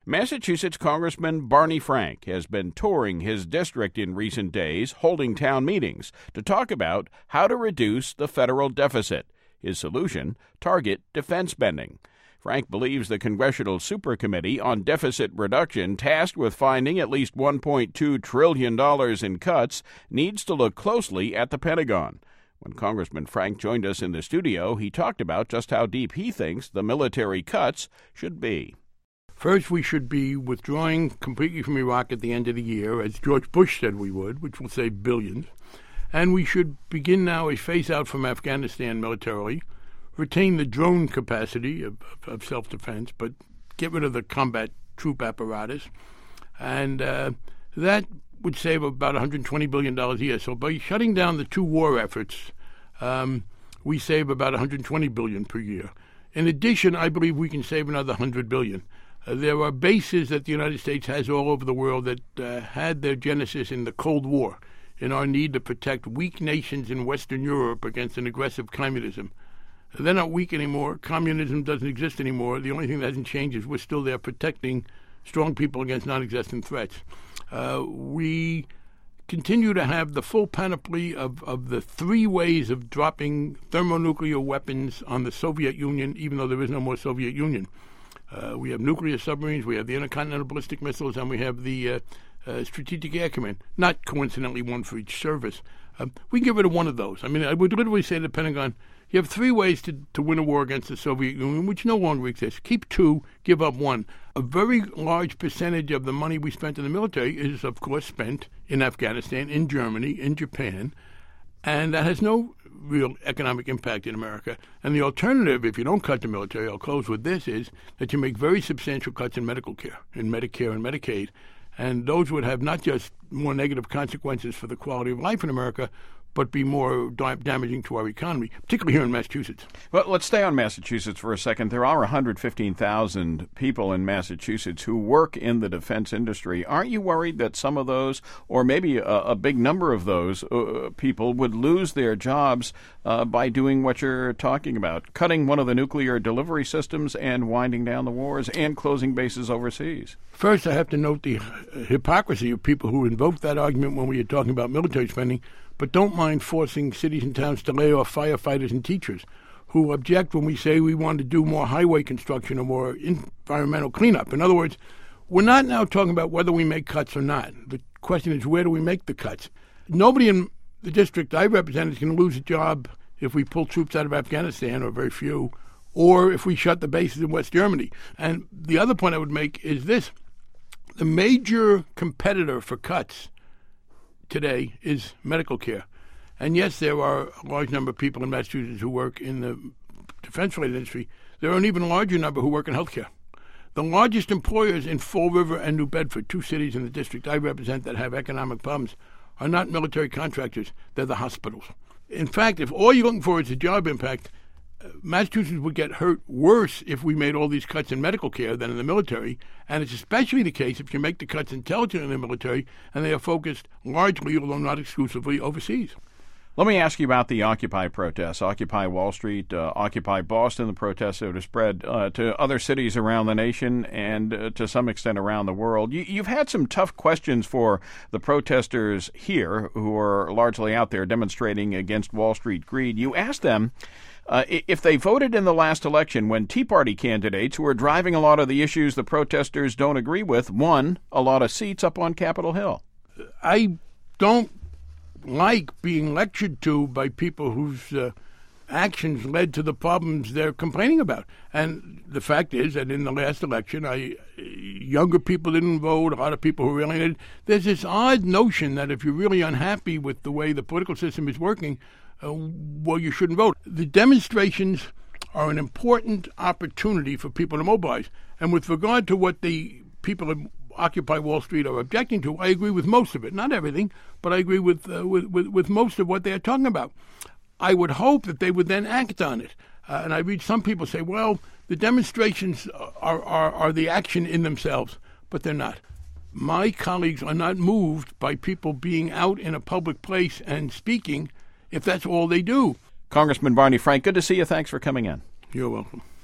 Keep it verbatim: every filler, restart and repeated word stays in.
Massachusetts Congressman Barney Frank has been touring his district in recent days, holding town meetings to talk about how to reduce the federal deficit. His solution, target defense spending. Frank believes the Congressional Supercommittee on Deficit Reduction, tasked with finding at least one point two trillion dollars in cuts, needs to look closely at the Pentagon. When Congressman Frank joined us in the studio, he talked about just how deep he thinks the military cuts should be. First, we should be withdrawing completely from Iraq at the end of the year, as George Bush said we would, which will save billions. And we should begin now a phase-out from Afghanistan militarily, retain the drone capacity of, of, of self-defense, but get rid of the combat troop apparatus. And uh, that would save about one hundred twenty billion dollars a year. So by shutting down the two war efforts, um, we save about one hundred twenty billion dollars per year. In addition, I believe we can save another one hundred billion dollars. Uh, there are bases that the United States has all over the world that uh, had their genesis in the Cold War, in our need to protect weak nations in Western Europe against an aggressive communism. They're not weak anymore. Communism doesn't exist anymore. The only thing that hasn't changed is we're still there protecting strong people against non-existent threats. Uh, we continue to have the full panoply of, of the three ways of dropping thermonuclear weapons on the Soviet Union, even though there is no more Soviet Union. Uh, we have nuclear submarines, we have the intercontinental ballistic missiles, and we have the uh, uh, Strategic Air Command, not coincidentally one for each service. Um, we can get rid of one of those. I mean, I would literally say to the Pentagon, you have three ways to, to win a war against the Soviet Union, which no longer exists. Keep two, give up one. A very large percentage of the money we spent in the military is, of course, spent in Afghanistan, in Germany, in Japan, and that has no real economic impact in America. And the alternative, if you don't cut the military, I'll close with this, is that you make very substantial cuts in medical care, in Medicare and Medicaid. And those would have not just more negative consequences for the quality of life in America, but be more da- damaging to our economy, particularly here in Massachusetts. Well, let's stay on Massachusetts for a second. There are one hundred fifteen thousand people in Massachusetts who work in the defense industry. Aren't you worried that some of those, or maybe a, a big number of those uh, people, would lose their jobs uh, by doing what you're talking about, cutting one of the nuclear delivery systems and winding down the wars and closing bases overseas? First, I have to note the hypocrisy of people who invoke that argument when we are talking about military spending, but don't mind forcing cities and towns to lay off firefighters and teachers, who object when we say we want to do more highway construction or more environmental cleanup. In other words, we're not now talking about whether we make cuts or not. The question is, where do we make the cuts? Nobody in the district I represent is going to lose a job if we pull troops out of Afghanistan, or very few, or if we shut the bases in West Germany. And the other point I would make is this. The major competitor for cuts today is medical care. And yes, there are a large number of people in Massachusetts who work in the defense-related industry. There are an even larger number who work in healthcare. The largest employers in Fall River and New Bedford, two cities in the district I represent that have economic problems, are not military contractors. They're the hospitals. In fact, if all you're looking for is a job impact, Massachusetts would get hurt worse if we made all these cuts in medical care than in the military, and it's especially the case if you make the cuts intelligently in the military and they are focused largely, although not exclusively, overseas. Let me ask you about the Occupy protests, Occupy Wall Street, uh, Occupy Boston, the protests that have spread uh, to other cities around the nation and uh, to some extent around the world. You, you've had some tough questions for the protesters here who are largely out there demonstrating against Wall Street greed. You asked them Uh, if they voted in the last election when Tea Party candidates who are driving a lot of the issues the protesters don't agree with won a lot of seats up on Capitol Hill. I don't like being lectured to by people whose uh, actions led to the problems they're complaining about. And the fact is that in the last election, I, younger people didn't vote, a lot of people who were alienated. There's this odd notion that if you're really unhappy with the way the political system is working, Uh, well, you shouldn't vote. The demonstrations are an important opportunity for people to mobilize. And with regard to what the people at Occupy Wall Street are objecting to, I agree with most of it. Not everything, but I agree with, uh, with, with, with most of what they are talking about. I would hope that they would then act on it. Uh, and I read some people say, well, the demonstrations are, are, are the action in themselves, but they're not. My colleagues are not moved by people being out in a public place and speaking if that's all they do. Congressman Barney Frank, good to see you. Thanks for coming in. You're welcome.